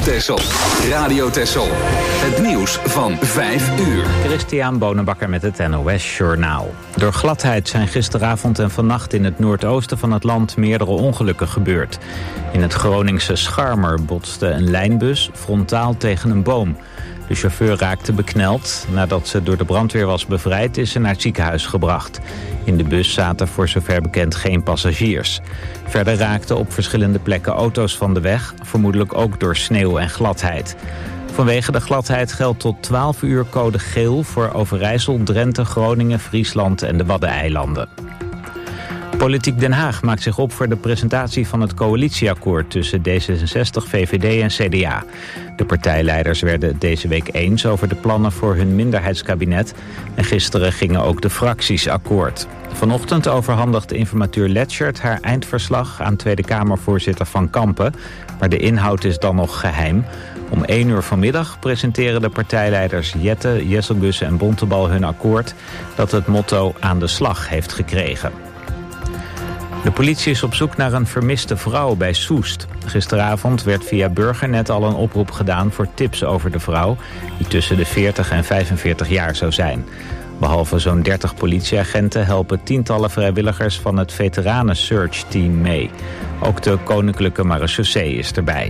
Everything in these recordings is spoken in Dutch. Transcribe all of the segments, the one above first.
Texel. Radio Texel. Het nieuws van 5 uur. Christian Bonenbakker met het NOS Journaal. Door gladheid zijn gisteravond en vannacht in het noordoosten van het land meerdere ongelukken gebeurd. In het Groningse Scharmer botste een lijnbus frontaal tegen een boom. De chauffeur raakte bekneld. Nadat ze door de brandweer was bevrijd is ze naar het ziekenhuis gebracht. In de bus zaten voor zover bekend geen passagiers. Verder raakten op verschillende plekken auto's van de weg, vermoedelijk ook door sneeuw en gladheid. Vanwege de gladheid geldt tot 12 uur code geel voor Overijssel, Drenthe, Groningen, Friesland en de Waddeneilanden. Politiek Den Haag maakt zich op voor de presentatie van het coalitieakkoord tussen D66, VVD en CDA. De partijleiders werden het deze week eens over de plannen voor hun minderheidskabinet en gisteren gingen ook de fracties akkoord. Vanochtend overhandigde informateur Letchert haar eindverslag aan Tweede Kamervoorzitter Van Kampen, maar de inhoud is dan nog geheim. Om 1 uur vanmiddag presenteren de partijleiders Jette, Jesselgus en Bontebal hun akkoord dat het motto aan de slag heeft gekregen. De politie is op zoek naar een vermiste vrouw bij Soest. Gisteravond werd via Burgernet al een oproep gedaan voor tips over de vrouw, die tussen de 40 en 45 jaar zou zijn. Behalve zo'n 30 politieagenten helpen tientallen vrijwilligers van het Veteranen Search Team mee. Ook de Koninklijke Marechaussee is erbij.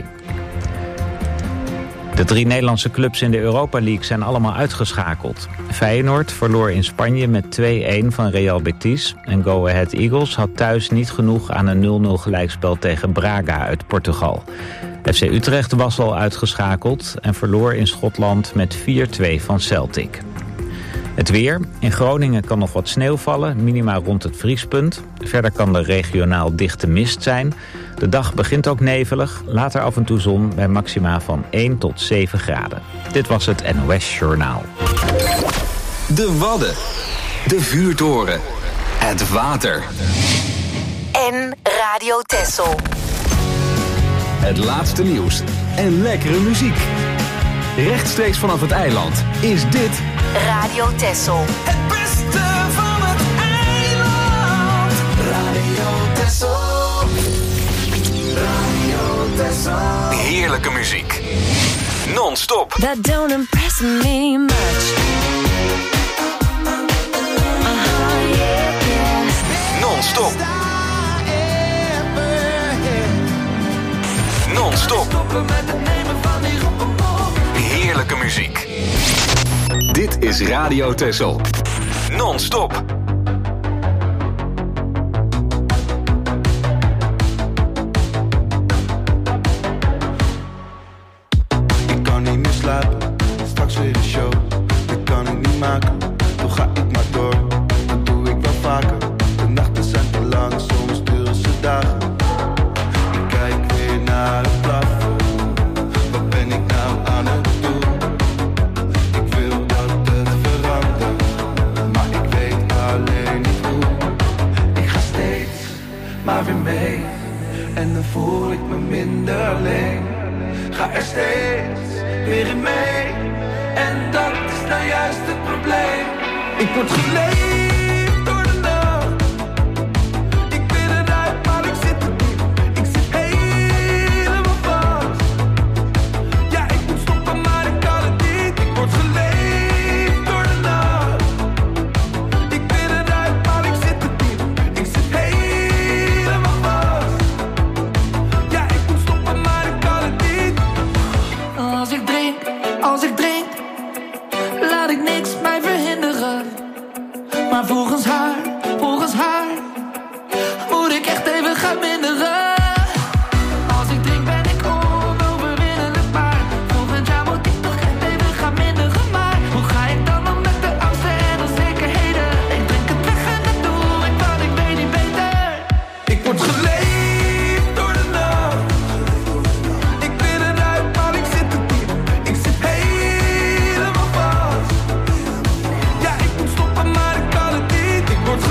De 3 Nederlandse clubs in de Europa League zijn allemaal uitgeschakeld. Feyenoord verloor in Spanje met 2-1 van Real Betis. En Go Ahead Eagles had thuis niet genoeg aan een 0-0 gelijkspel tegen Braga uit Portugal. FC Utrecht was al uitgeschakeld en verloor in Schotland met 4-2 van Celtic. Het weer. In Groningen kan nog wat sneeuw vallen, minima rond het vriespunt. Verder kan er regionaal dichte mist zijn. De dag begint ook nevelig, later af en toe zon bij maxima van 1 tot 7 graden. Dit was het NOS Journaal. De Wadden. De vuurtoren. Het water. En Radio Texel. Het laatste nieuws en lekkere muziek. Rechtstreeks vanaf het eiland is dit Radio Texel. Het beste van het eiland. Radio Texel. Radio Texel. heerlijke muziek. Non-stop. That don't impress me much. Non-stop. Non-stop. Heerlijke muziek. Dit is Radio Texel. Non-stop. Ik kan niet meer slapen, straks weer een show. Dit kan ik niet maken, toch ga ik maar door. Dat doe ik wel vaker, de nachten zijn te lang, soms duren ze dagen. Ik kijk weer naar het plafond, wat ben ik nou aan het doen? Ik wil dat het verandert, maar ik weet alleen niet hoe. Ik ga steeds maar weer mee, en dan voel ik me minder alleen. Ga er steeds weer in mee, en dat is nou juist het probleem. Ik word geleefd door de nacht. Ik wil eruit, maar ik zit er diep. Ik zit helemaal vast. Ja, ik moet stoppen, maar ik kan het niet. Ik word geleefd door de nacht. Ik wil eruit, maar ik zit er diep. Ik zit helemaal vast. Ja, ik moet stoppen, maar ik kan het niet. Als ik drink, laat ik niks mij verhinderen. Maar volgens haar, moet ik echt even gaan minderen. Als ik drink ben ik onoverwinnelijk, maar volgend jaar moet ik toch echt even gaan minderen. Maar hoe ga ik dan om met de angsten en onzekerheden? Ik drink het weg en het doe ik, want ik weet niet beter. Ik word geleefd door de nacht. Ik wil eruit, maar ik zit er diep. Ik zit helemaal vast. Ja, ik moet stoppen, maar ik kan het niet. Ik word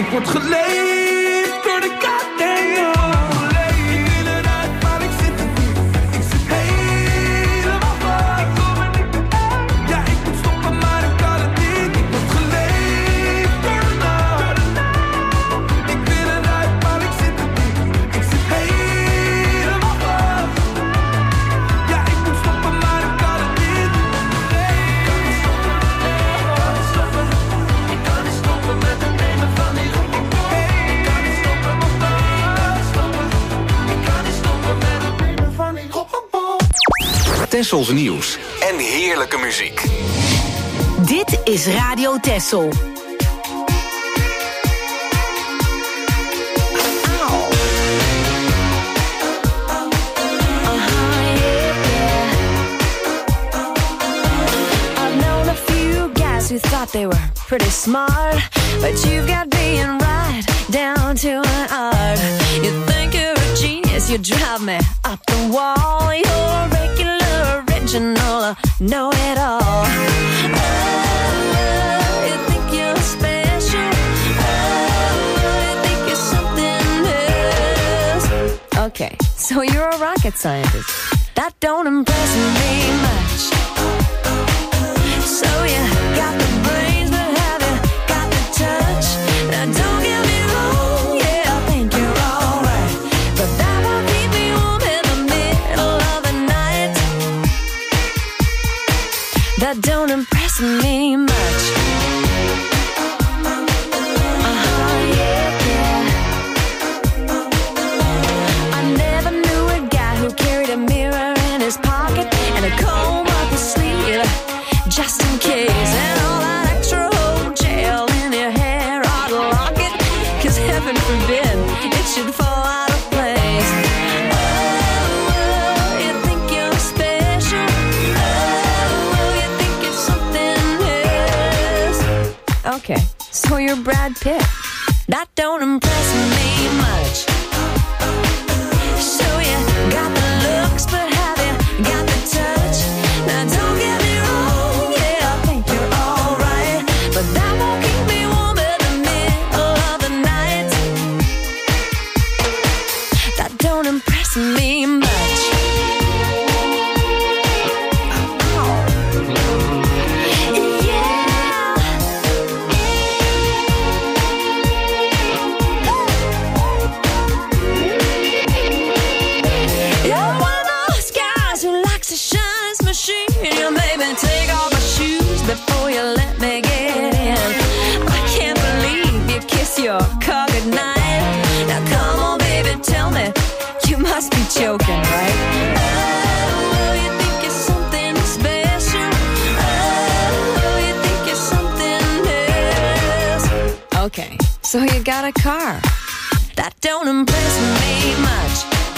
Ik word geleefd door de goddamn. Ik wil eruit, maar ik zit er niet. Ik zit helemaal vast. Ik kom er niet meer uit. Ja, ik moet stoppen, maar ik kan het niet. Ik word geleefd door de nacht. Ik wil eruit, maar ik zit er niet. Ik zit helemaal vast. Ja, ik moet stoppen, maar ik kan het niet. Ik kan niet stoppen, ik kan niet stoppen met het nemen van die roep. Ik kan niet stoppen, ik kan niet stoppen met het nemen van die roep. Tessels nieuws en heerlijke muziek. Dit is Radio Tessel. Who thought they were pretty smart, but you've got being right down to an art. You think you're a genius, you drive me up the wall. You're regular, original, know-it-all. Oh, you think you're special. Oh, you think you're something else. Okay, so you're a rocket scientist. That don't impress me much. So you got the brains, but have you got the touch? Now don't get me wrong, yeah, I think you're alright, but that won't keep me warm in the middle of the night. That don't impress me much. Yeah. I never knew a guy who carried a mirror in his pocket and a comb up his sleeve, just in case, and all that extra old gel in your hair ought to lock it, 'cause heaven forbid it should fall out of place. Oh, you think you're special. Oh, you think you're something else. Okay, so you're Brad Pitt. That don't impress me much. So you got the looks, but have you got the touch? Now don't get me wrong, yeah, I think you're alright, but that won't keep me warm in the middle of the night. That don't impress me much. You're one of those guys who likes to shine his machine. You made me take off my shoes before you let me get in. I can't believe you kiss your car goodnight. Now come on, baby, tell me, you must be joking, right? Oh, you think you're something special. Oh, you think you're something else. Okay, so you got a car. That don't impress me much.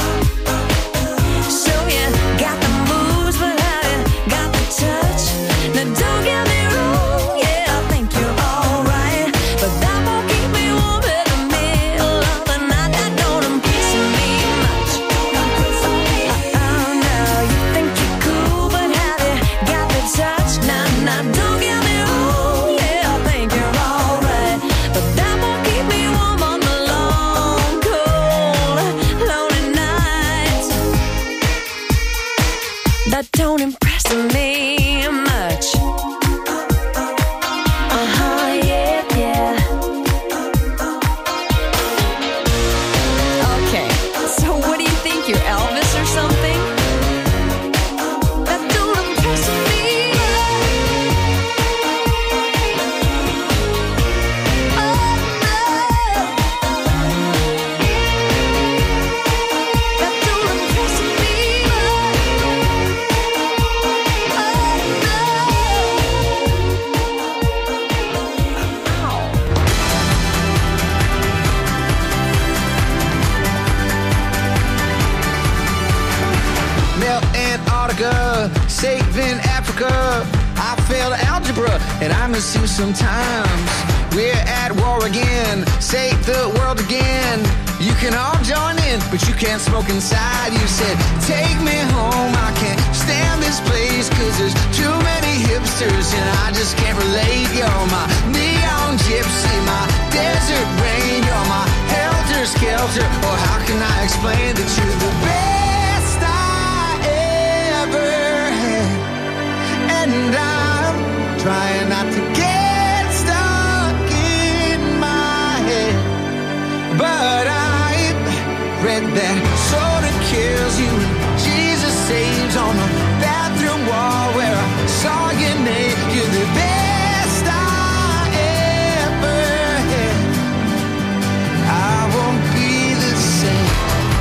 So you got the moves, but have you got the touch? Now don't get me wrong, yeah, I think you're alright, but that won't keep me warm in the middle of the night. That don't impress me much. Oh no, you think you're cool, but have you got the touch? Now don't get me wrong, yeah, I think you're alright, but that won't keep me warm on the long, cold, lonely nights. That don't impress me much. Yeah. Okay, so what do you think, you're Elvis or something? That don't impress me. Oh no. That don't impress me. Melt Antarctica, saving Africa. I failed algebra and I miss you sometimes. We're at war again, save the world again. You can all join in, but you can't smoke inside. You said, take me home, I can't stand this place, 'cause there's too many hipsters and I just can't relate. You're my neon gypsy, my desert rain. shelter, or how can I explain that you're the best I ever had? And I'm trying not to get stuck in my head, but I've read that sort of kills you. Jesus saves on the bathroom wall where I saw your name. You're the best I ever had. I won't be the same.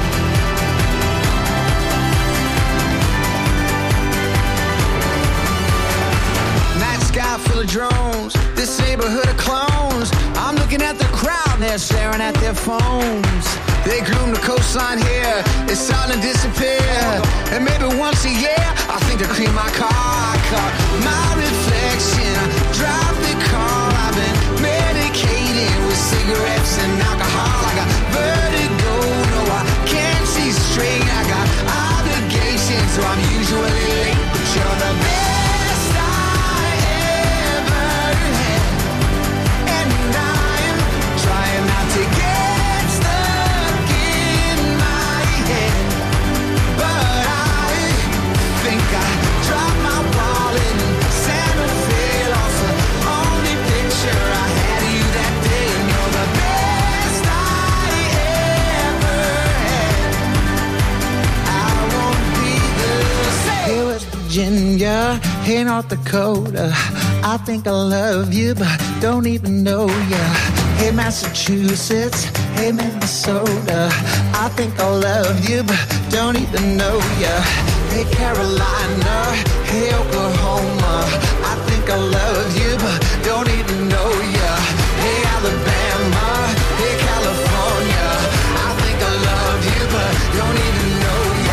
Night sky full of drones, this neighborhood of clones. I'm looking at the crowd, they're staring at their phones. They groom the coastline here, it's starting to disappear. And maybe once a year, I think to clean my car. I caught my reflection, I drive the car. I've been medicated with cigarettes and alcohol. I got vertigo, no I can't see straight. I got obligations, so I'm usually late. But you're the best I ever had. And I'm trying not to get stuck in my head, but I think I dropped my wallet in Santa Fe. Lost the only picture I had of you that day. And you're the best I ever had. I won't be the same. Hey, West Virginia, hey, North Dakota, I think I love you, but don't even know ya. Hey, Massachusetts, hey, Minnesota, I think I love you, but don't even know ya. Hey, Carolina, hey, Oklahoma, I think I love you, but don't even know ya. Hey, Alabama, hey, California, I think I love you, but don't even know ya.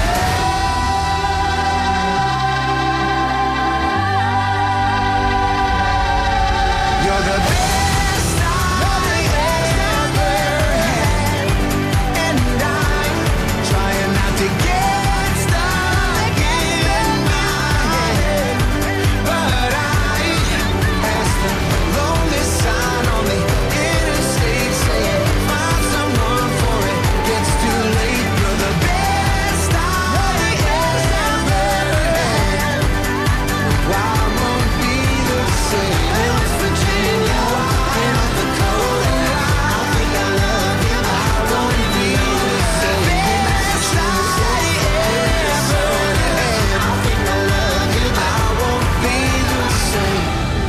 You're the best I ever had, and I'm trying not to get stuck in my head, but I passed the lonely sign on the interstate saying, find someone for it gets too late. You're the best I ever had. Why won't be the same? West Virginia, North Dakota, I think I love you, but I won't be the same. Best I ever had. I think I love you, but I won't be the same.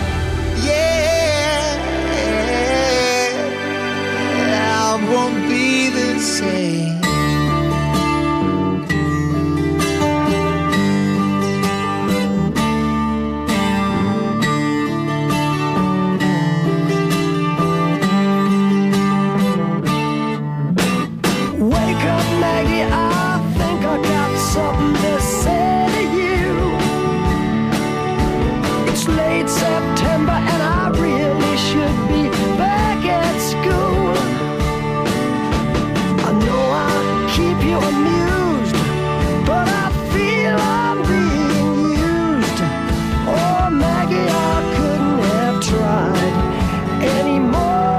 Yeah, I won't be the same. Wake up, Maggie, I think I got something to say to you. It's late September and I really should be back at school. I know I keep you amused, but I feel I'm being used. Oh, Maggie, I couldn't have tried anymore.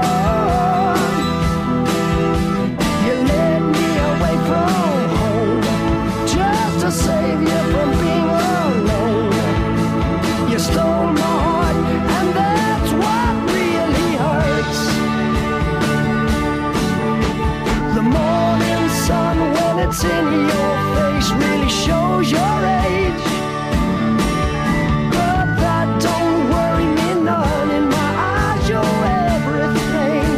You led me away from home just to save you from being alone. You stole my heart, and that's what really hurts. The morning sun, when it's in your face, really shows your age. But that don't worry me none. In my eyes, you're everything.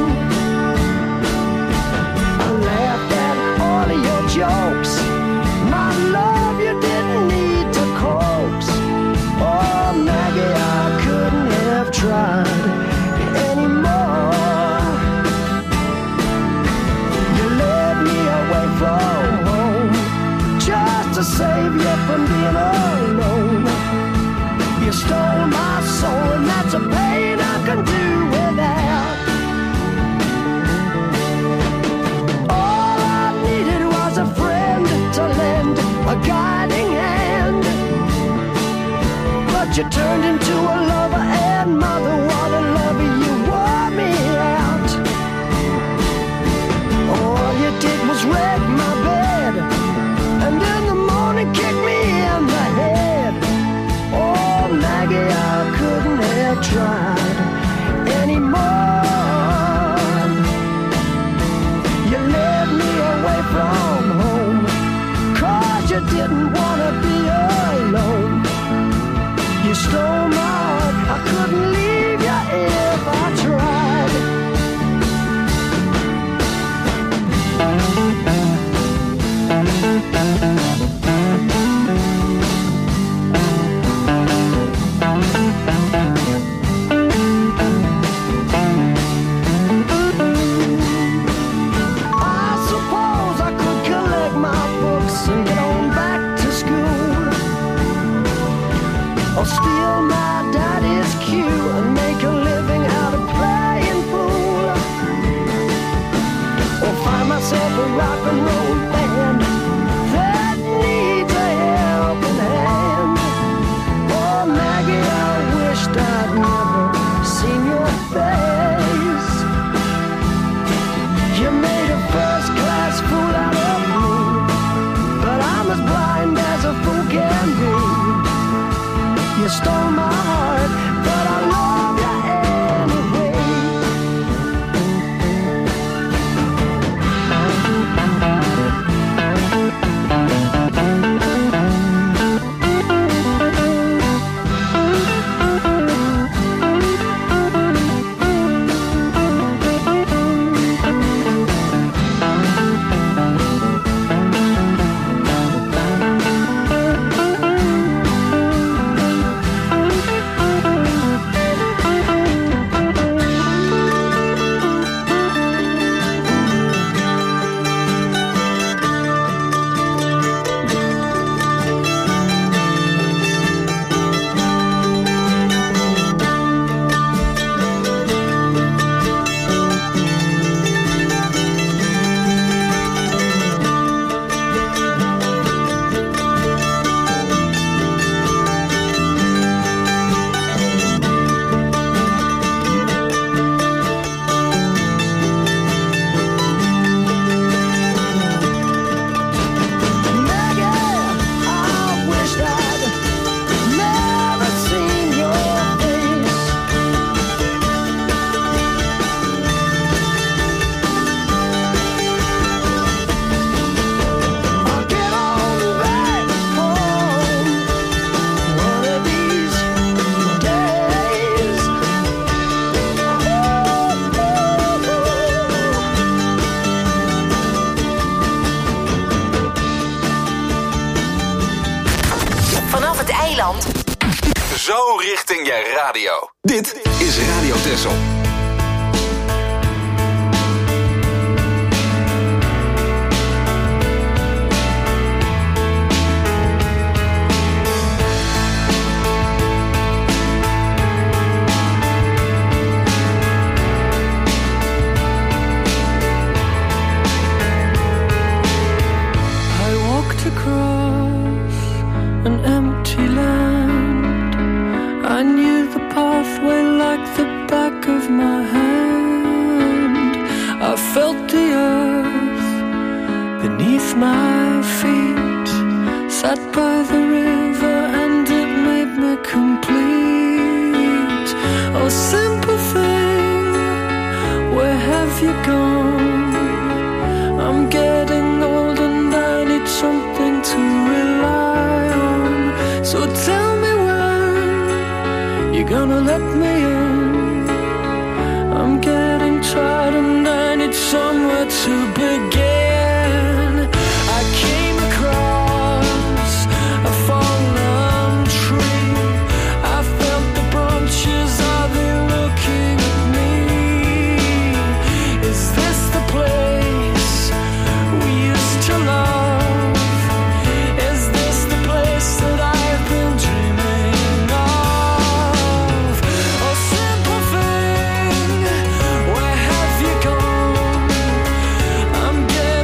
I laughed at all of your jokes. My love, you didn't need to coax. Oh, Maggie, I couldn't have tried anymore. You led me away from home just to save you from being alone. You stole my soul, and that's a pain I can do without. All I needed was a friend to lend a guiding hand, but you turned into a lover and mother. What a lover, you wore me out. All you did I couldn't have tried anymore. You led me away from home, 'cause you didn't want to be alone. You stole my heart, I couldn't leave you if I tried. I suppose I could collect my books and get on back to school, or steal my daddy's cue and make a living out of playing fool, or find myself a rock and roll band that needs a helping hand. Oh Maggie, I wished I'd never seen your face. You made a first-class fool out of me, but I'm as blind as a fool can be. You stole my heart, but I love you anyway. Zo richting je radio. Dit is Radio Texel. Across an empty land, I knew the pathway like the back of my hand. I felt the earth beneath my feet, sat by the river and it made me complete. Oh simple thing, where have you gone? I'm getting old and I need something to rely on. So tell me when you're gonna let me in. I'm getting tired and I need somewhere to begin. I came across a fallen tree. I felt the branches, are they looking at me? Is this the place we used to love? Is this the place that I've been dreaming of? Oh simple thing, where have you gone? I'm getting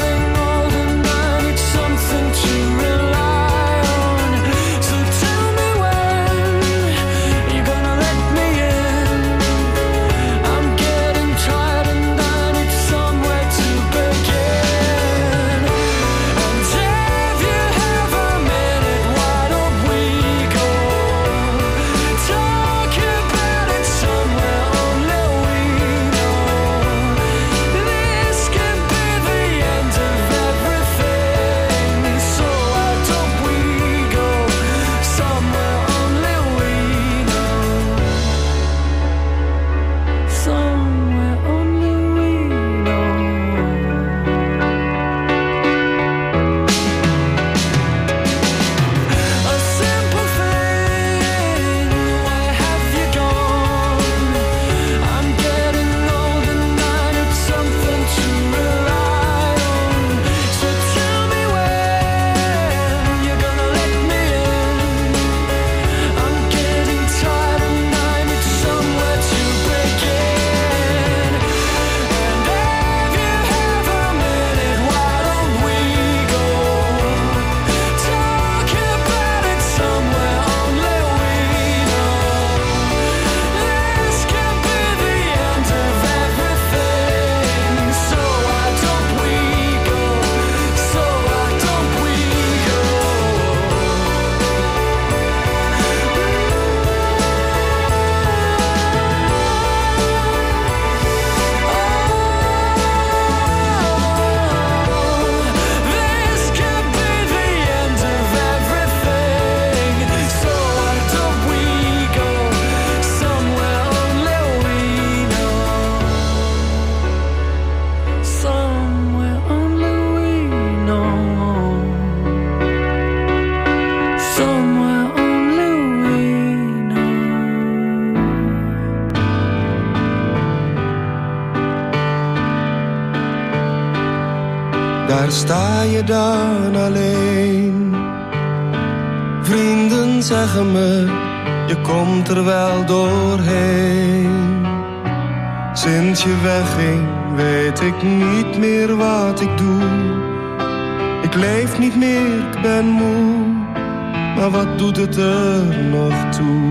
daar sta je dan alleen. Vrienden zeggen me, je komt er wel doorheen. Sinds je wegging, weet ik niet meer wat ik doe. Ik leef niet meer, ik ben moe, maar wat doet het er nog toe?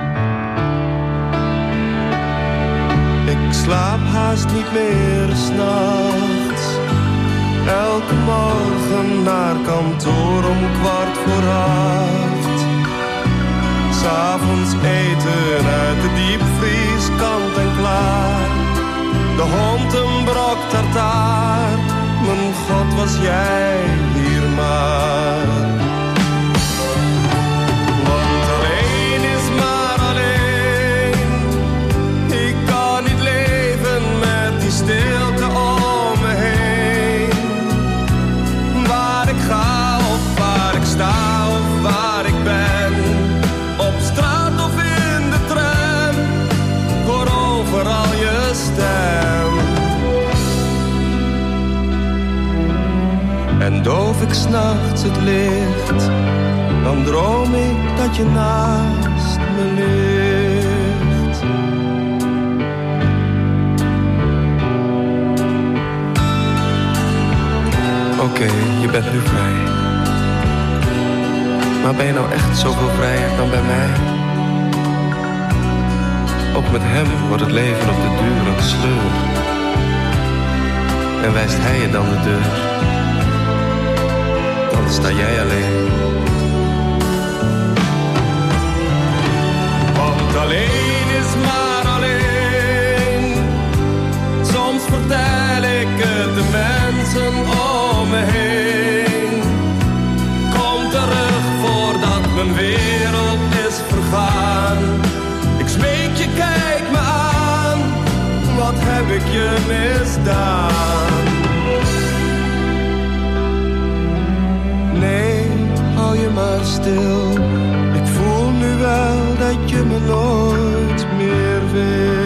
Ik slaap haast niet meer 's nachts. Elke morgen naar kantoor om 7:15. 's Avonds eten uit de diepvries, kant en klaar. De hond een brok tartaar. Mijn God, was jij hier maar. Want alleen is maar alleen. Ik kan niet leven met die stilte om me heen. Waar ik ga of waar ik sta of waar ik ben. Op straat of in de tram. Ik hoor overal je stem. En doof ik 's nachts het licht, dan droom ik dat je naast me ligt. Oké, je bent nu vrij. Maar ben je nou echt zoveel vrijer dan bij mij? Ook met hem wordt het leven op de duur een sleur. En wijst hij je dan de deur, dan sta jij alleen. Want alleen is maar alleen. Soms vertel ik het de mensen om me heen. Kom terug voordat mijn wereld is vergaan. Ik smeek je, kijk me aan. Wat heb ik je misdaan? Nee, hou je maar stil. Ik voel nu wel dat je me nooit meer wil.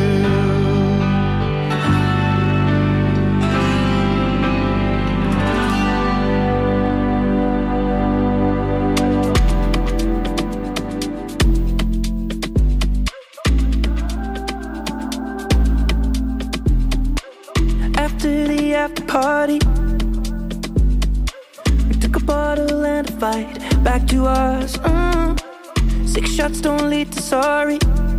After the after party, bottle and a fight back to us. 6 shots don't lead to sorry.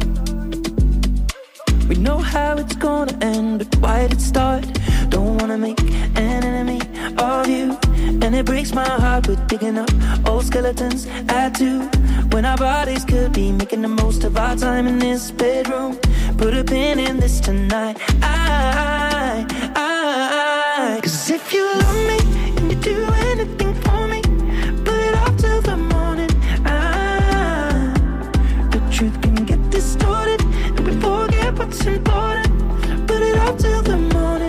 We know how it's gonna end, but why did it start? Don't wanna make an enemy of you, and it breaks my heart. We're digging up old skeletons at 2, when our bodies could be making the most of our time in this bedroom. Put a pin in this tonight. 'Cause if you love me and you do anything for me, put it off till the morning. The truth can get distorted, and we forget what's important. Put it off till the morning.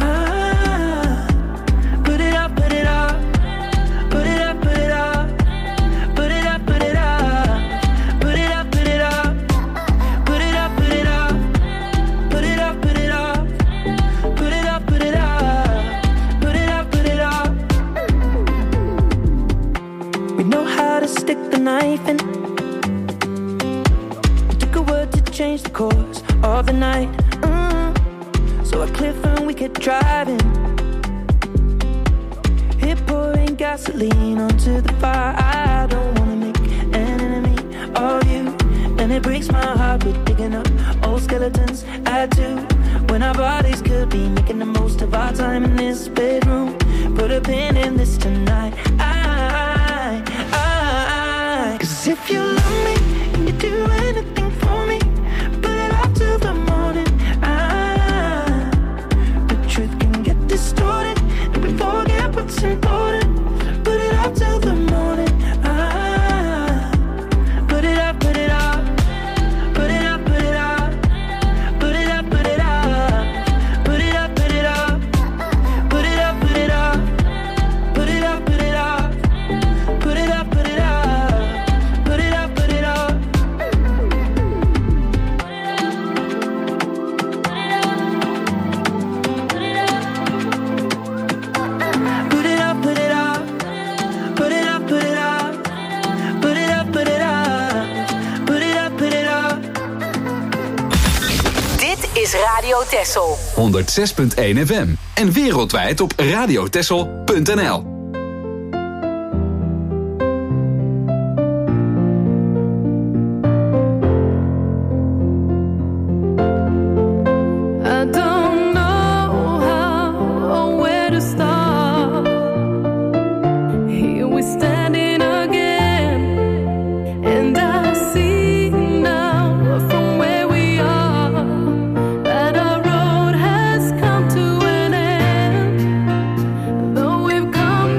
Put it up, put it up. Put it up, put it up. Put it up, put it up. Put it up, put it up. Put it up, put it up. Put it up, put it up. Put it up, put it up. Stick the knife in. It took a word to change the course of the night. So a cliff and we kept driving. Hit pouring gasoline onto the fire. I don't wanna make an enemy of you, and it breaks my heart. We're digging up old skeletons at 2, when our bodies could be making the most of our time in this bedroom. Put a pin in this tonight. 'Cause if you love me and you do anything for me, put it off till the morning. The truth can get distorted, and we forget what's important. Put it off till the morning. Put it up, put it up. Put it up, put it up. Put it up, put it up. Put it up, put it up. Put it up, put it up. Put it up, put it up. Put it up, put it up. Put it up, put it up. is Radio Texel. 106.1 FM. En wereldwijd op radiotexel.nl. I don't know how or where to start. Here we standing again, and I see now from where we are that our road has come to an end. Though we've come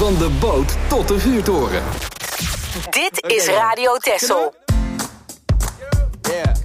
Van de boot tot de vuurtoren. Dit is Radio Texel. Yeah.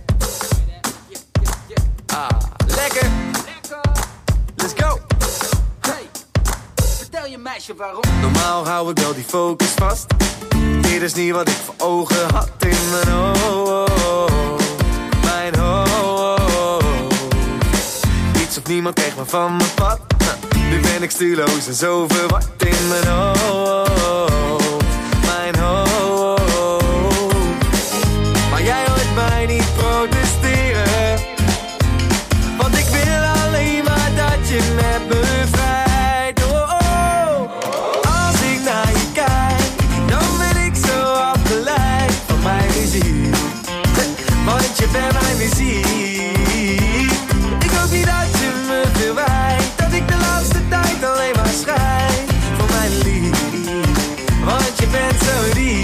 Lekker. Let's go. Hey, vertel je meisje waarom. Normaal hou ik wel die focus vast. Dit is niet wat ik voor ogen had in mijn hoofd. Mijn hoofd. Niets of niemand kreeg me van mijn pad. Nu ben ik stuurloos en zo verward in mijn hoofd. Mijn hoofd. Maar jij hoort mij niet protesteren. Want ik wil alleen maar dat je met me vrijt. Oh, oh. Als ik naar je kijk, dan ben ik zo afgeleid van mijn muziek. Want je bent mijn muziek. Ik hoop niet dat je me verwijt, dat ik de laatste tijd alleen maar schrijf voor mijn lief. Want je bent zo lief.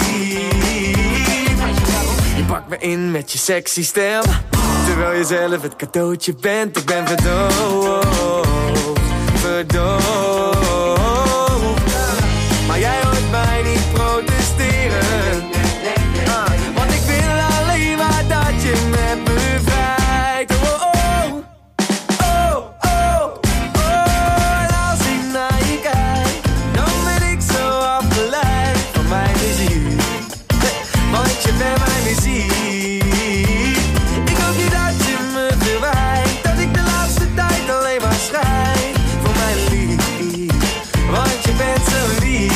Je pakt me in met je sexy stem, terwijl je zelf het cadeautje bent. Ik ben verdoofd, verdoofd. Maar jij hoort mij niet protesteren. Want ik wil alleen maar dat je met me vrijt. Oh, oh, oh, oh, oh. En als ik naar je kijk, dan ben ik zo afgeleid van mijn muziek. Want je bent mijn muziek. Ik hoop niet dat je me verwijt, dat ik de laatste tijd alleen maar schrijf voor mijn lief. Want je bent zo lief.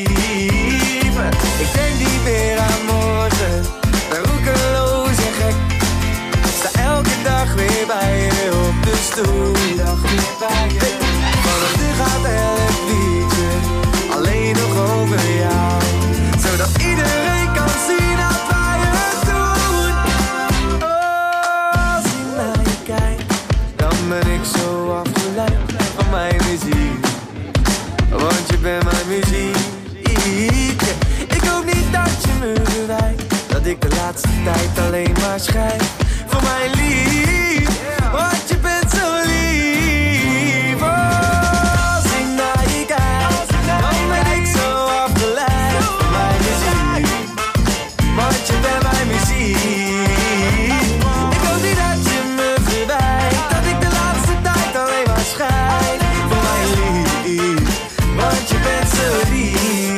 Ik denk niet meer aan morgen, ben roekeloos en gek. Sta elke dag weer bij je op de stoel. Vanaf nu gaat elk liedje alleen nog over jou, zodat iedereen kan zien dat wij het doen. Oh, als ik naar je kijk, dan ben ik zo afgeleid van mijn muziek. Want je bent mijn muziek. Ik hoop niet dat je me verwijt, dat ik de laatste tijd alleen maar schrijf voor mijn lief. Want je bent zo lief. Oh, als ik naar je kijk, dan ben ik zo afgeleid van mijn muziek. Want je bent mijn muziek. Ik hoop niet dat je me verwijt, dat ik de laatste tijd alleen maar schrijf voor mijn lief. Want je bent zo lief.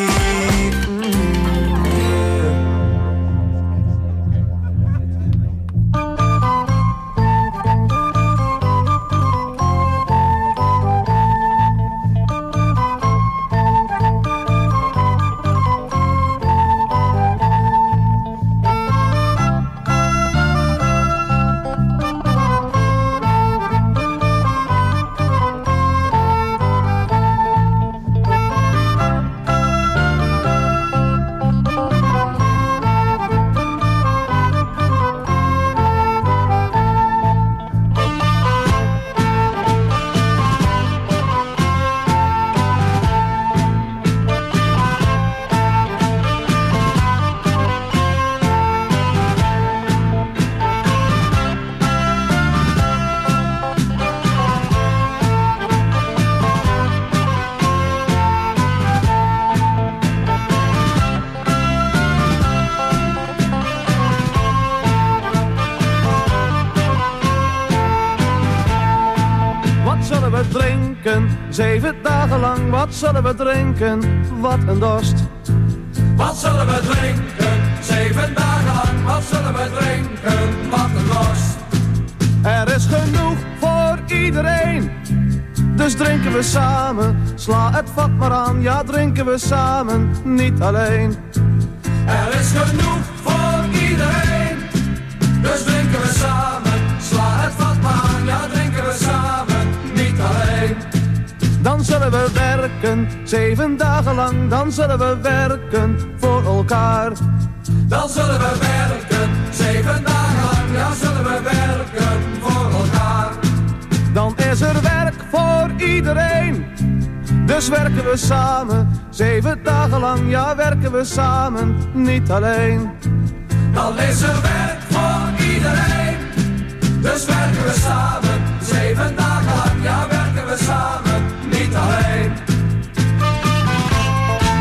Wat zullen we drinken? 7 dagen lang, wat zullen we drinken? Wat een dorst. Wat zullen we drinken? 7 dagen lang, wat zullen we drinken? Wat een dorst. Er is genoeg voor iedereen, dus drinken we samen. Sla het vat maar aan, ja drinken we samen, niet alleen. Er is genoeg voor iedereen, dus drinken we samen. Sla het vat maar aan, ja drinken we samen, niet alleen. Dan zullen we werken, 7 dagen lang, dan zullen we werken voor elkaar. Dan zullen we werken, 7 dagen lang, ja zullen we werken voor elkaar. Dan is er werk voor iedereen, dus werken we samen. 7 dagen lang, ja werken we samen, niet alleen. Dan is er werk voor iedereen, dus werken we samen. 7 dagen lang, ja werken we samen, niet alleen.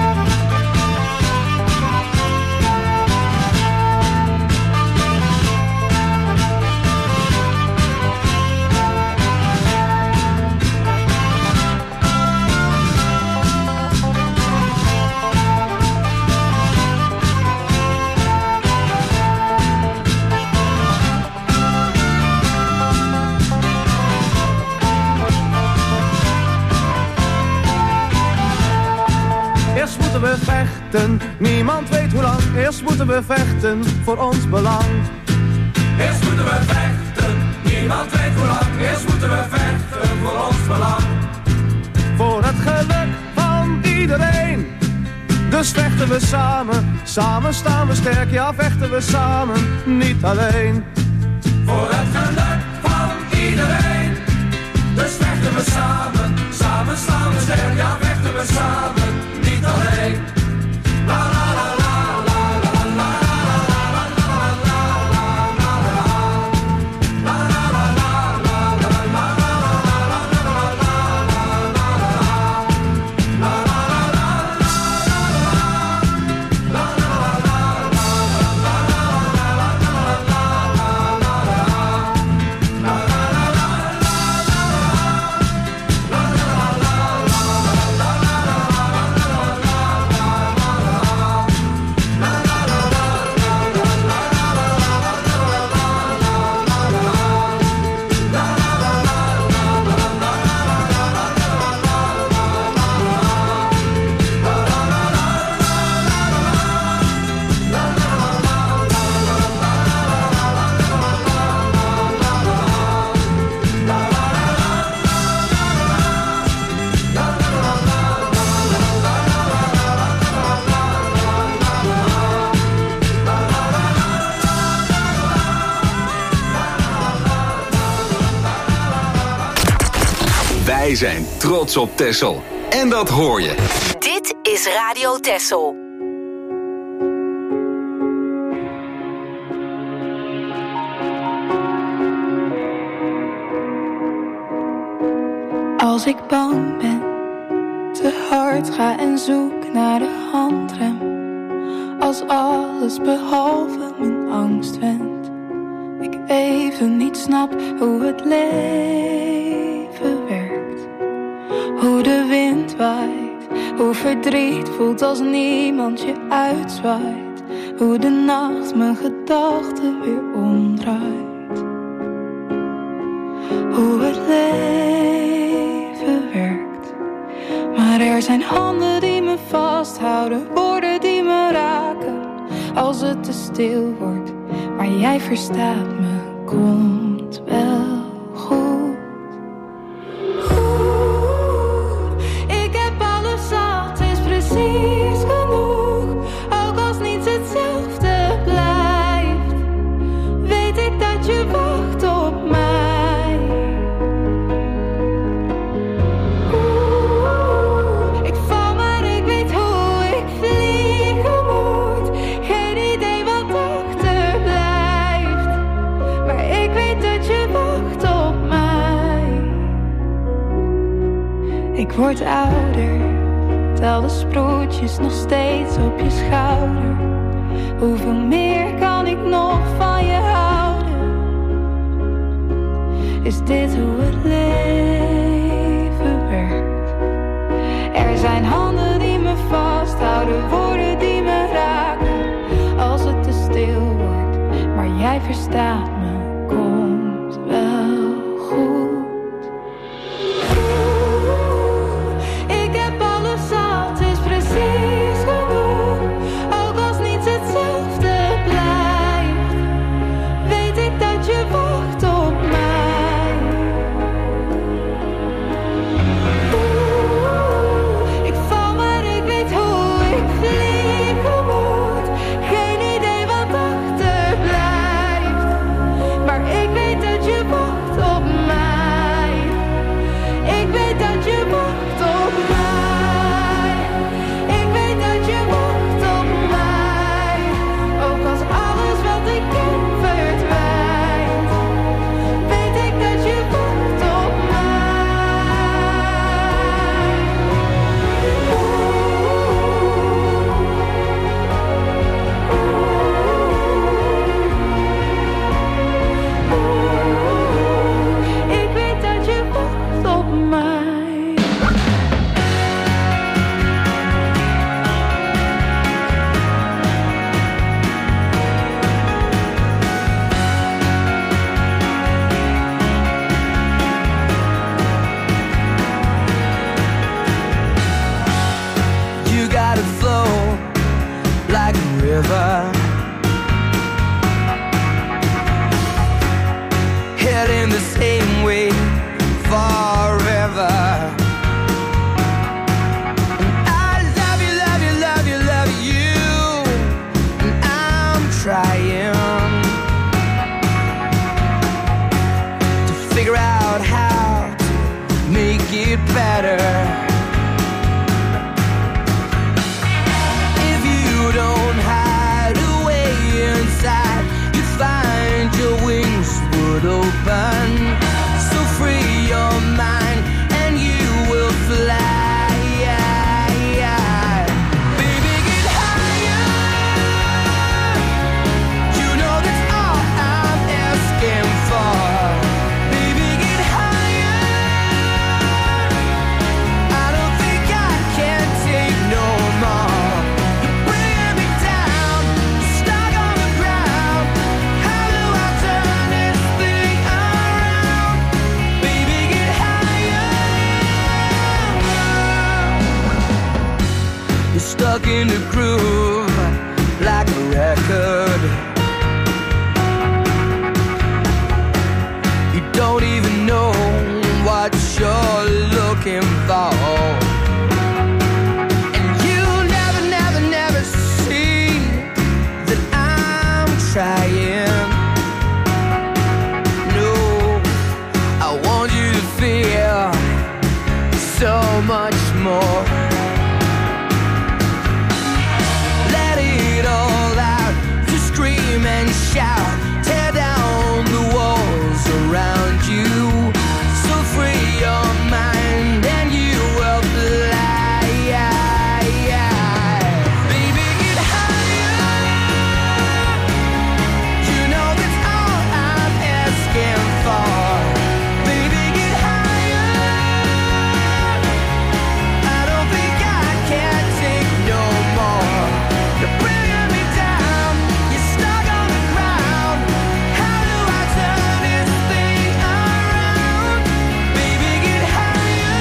moeten we vechten, niemand weet hoe lang. Eerst moeten we vechten voor ons belang. Eerst moeten we vechten, niemand weet hoe lang. Eerst moeten we vechten voor ons belang. Voor het geluk van iedereen. Dus vechten we samen, samen staan we sterk. Ja, vechten we samen, niet alleen. Voor het geluk van iedereen. Dus vechten we samen, samen staan we sterk. Ja, vechten we samen, niet alleen. La la la la la la la la la la la Wij zijn trots op Texel. En dat hoor je. Dit is Radio Texel. Als ik bang ben, te hard ga en zoek naar de handrem. Als alles behalve mijn angst wendt. Ik even niet snap hoe het leven werkt. Hoe de wind waait, hoe verdriet voelt als niemand je uitzwaait. Hoe de nacht mijn gedachten weer omdraait. Hoe het leven werkt. Maar er zijn handen die me vasthouden, woorden die me raken. Als het te stil wordt, maar jij verstaat me, komt wel goed. Ik heb alles zat, het is precies genoeg. Ook als niets hetzelfde blijft, weet ik dat je wacht op mij. Ik val maar ik weet hoe ik vliegen moet. Geen idee wat achterblijft, maar ik weet dat je wacht op mij. Ik word ouder, tel de sproetjes nog steeds op je schouder. Hoeveel meer kan ik nog van je houden? Is dit hoe het leven werkt? Er zijn handen die me vasthouden, woorden die me raken. Als het te stil wordt, maar jij verstaat me, komt wel goed. Ik heb alles zat, het is precies genoeg. Ook als niets hetzelfde blijft, weet ik dat je wacht op mij. Ik val maar ik weet hoe ik vliegen moet. Geen idee wat achterblijft, stuck in the groove like a record. You don't even know what you're looking for. And you never, never, never see that I'm trying. No, I want you to feel so much more. Let it all out, just scream and shout, tear down the walls around you. So free your mind and you will fly. Baby, get higher. You know that's all I'm asking for. Baby, get higher. I don't think I can take no more. You're bringing me down. You're stuck on the ground. How do I turn this thing around? Baby, get higher.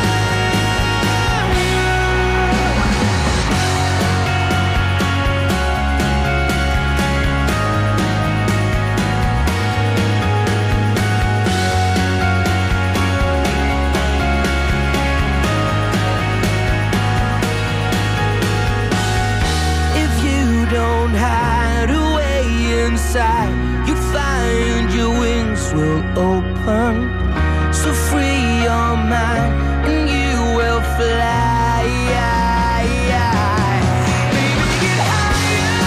If you don't hide away inside, you find your wings will open. So free your mind and you will fly. Baby, get higher.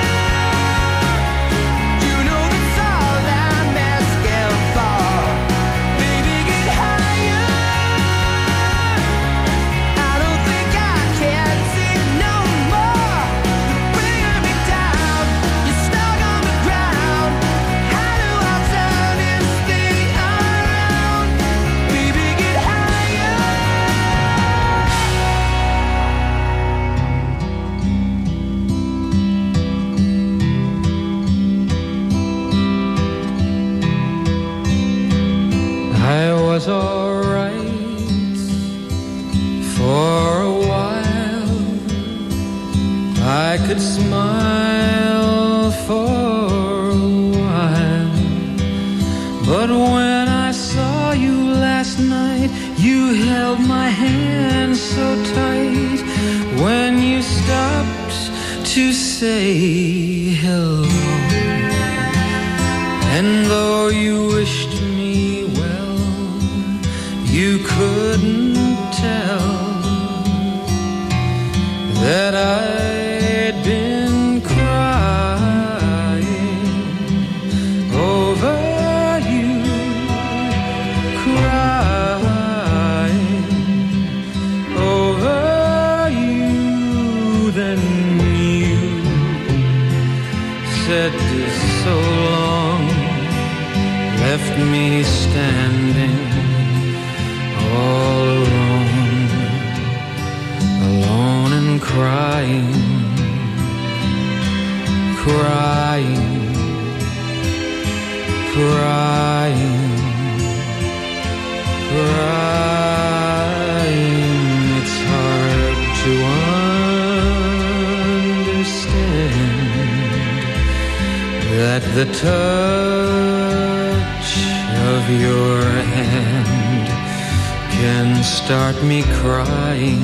You know that's all I'm asking for. Baby, get higher. I don't think I can take no more. You're bringing me down. You're stuck on the ground. How do I turn this thing around? Baby, get higher. I was alright for a while. I could smile for a while. But when I saw you last night, you held my hand so tight. When you stopped to say hello, and though you wished me well, you couldn't tell that I'd been crying over you, crying over you. Then you said so long, left me standing all alone, alone and crying, crying, crying, crying. It's hard to understand that the touch of your hand can start me crying.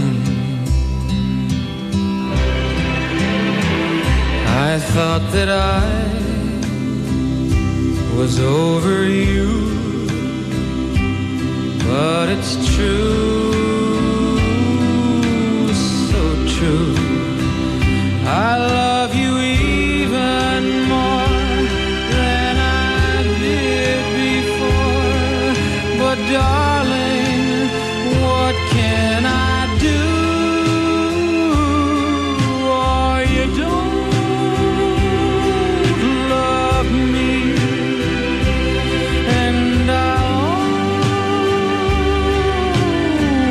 I thought that I was over you, but it's true, so true. I love you even more than I did before, but darling, what can I do? Oh, you don't love me, and I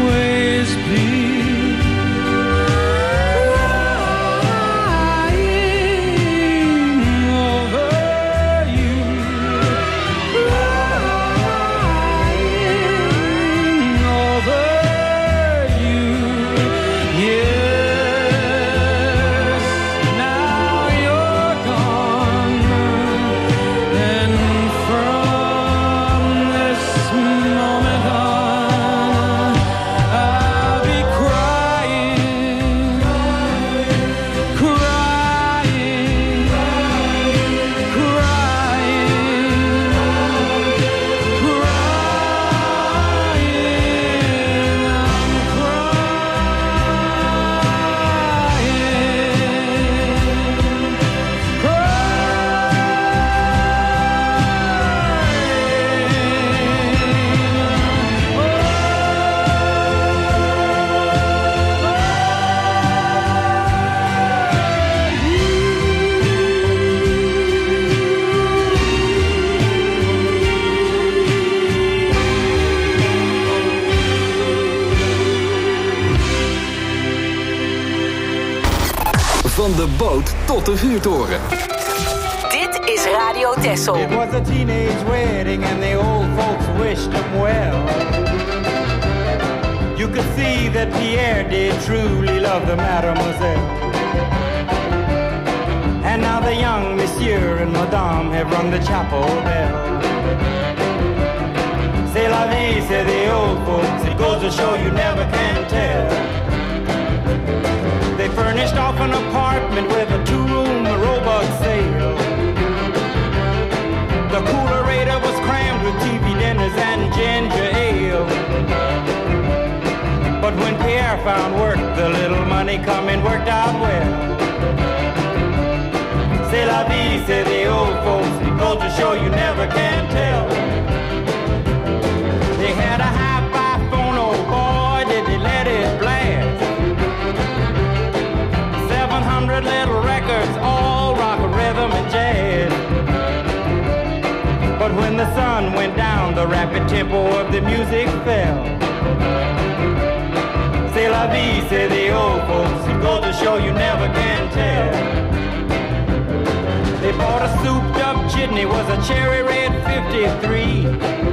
Van de boot tot de vuurtoren. Dit is Radio Texel. It was a teenage wedding and the old folks wished them well. You could see that Pierre did truly love the mademoiselle. And now the young monsieur and madame have rung the chapel bell. C'est la vie, say the old folks, it goes to show you never can tell. They furnished off an apartment with a two-room robot sale. The coolerator was crammed with TV dinners and ginger ale. But when Pierre found work, the little money coming worked out well. C'est la vie, say the old folks, it goes to show you never can tell. They had a hi-fi phone, oh boy, did they let it blast. 700 little records, all rock, rhythm, and jazz. But when the sun went down, the rapid tempo of the music fell. C'est la vie, say the old folks, it goes to show you never can tell. They bought a souped up jitney, was a cherry red 53,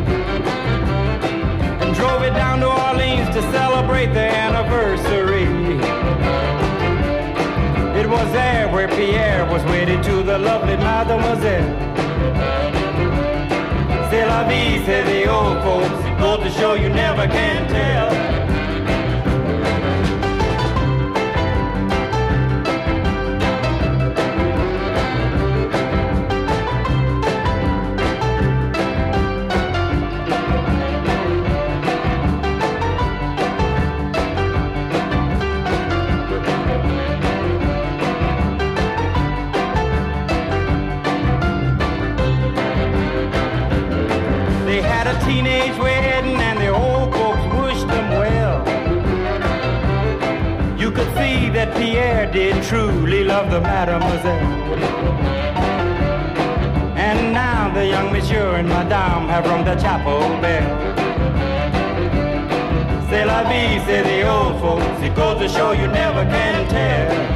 and drove it down to Orleans to celebrate their anniversary. It was there where Pierre was wedded to the lovely mademoiselle. C'est la vie, say the old folks, it goes to show you never can tell. Teenage wedding and the old folks wished them well. You could see that Pierre did truly love the mademoiselle. And now the young monsieur and madame have rung the chapel bell. C'est la vie, say the old folks, it goes to show you never can tell.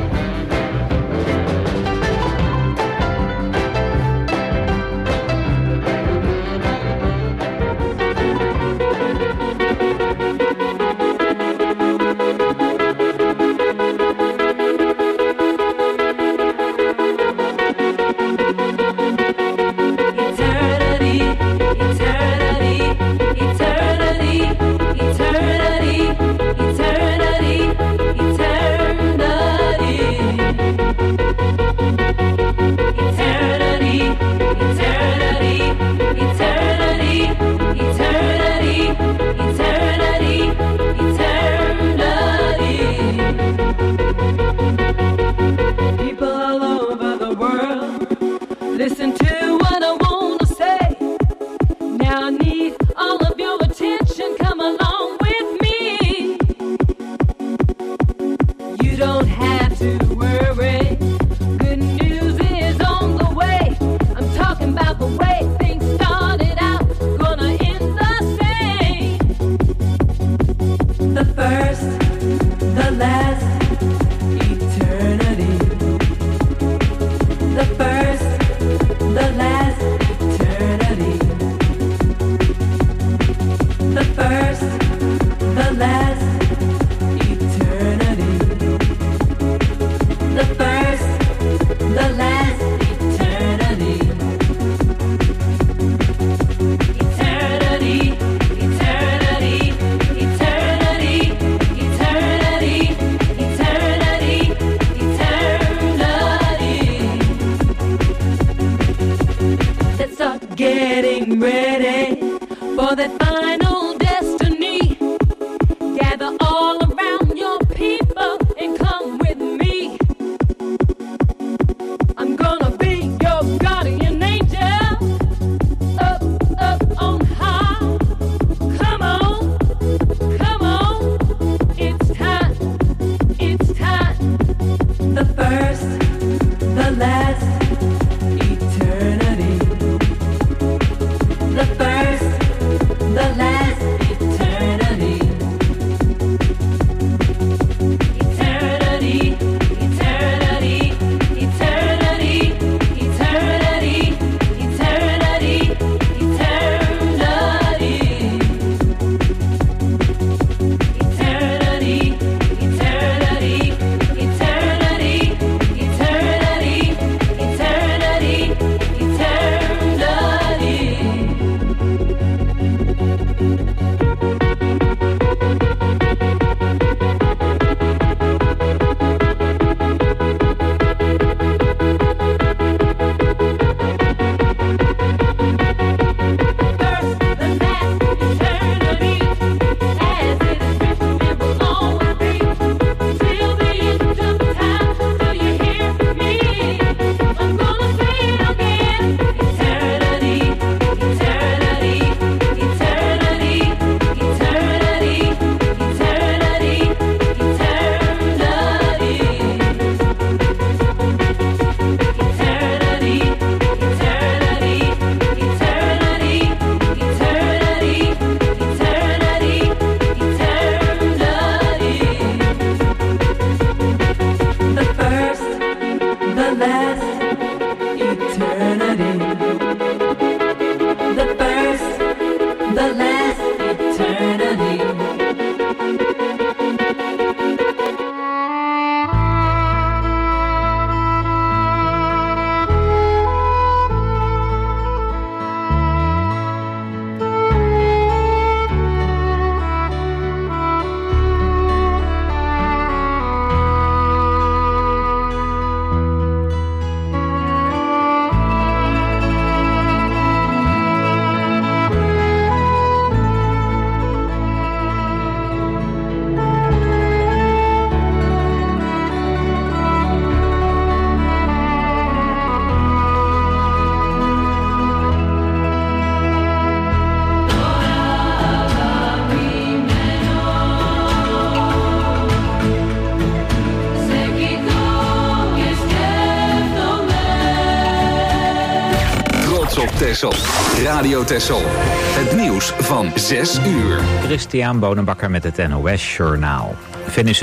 Texel. Radio Texel. Het nieuws van 6 uur. Christian Bonenbakker met het NOS Journaal.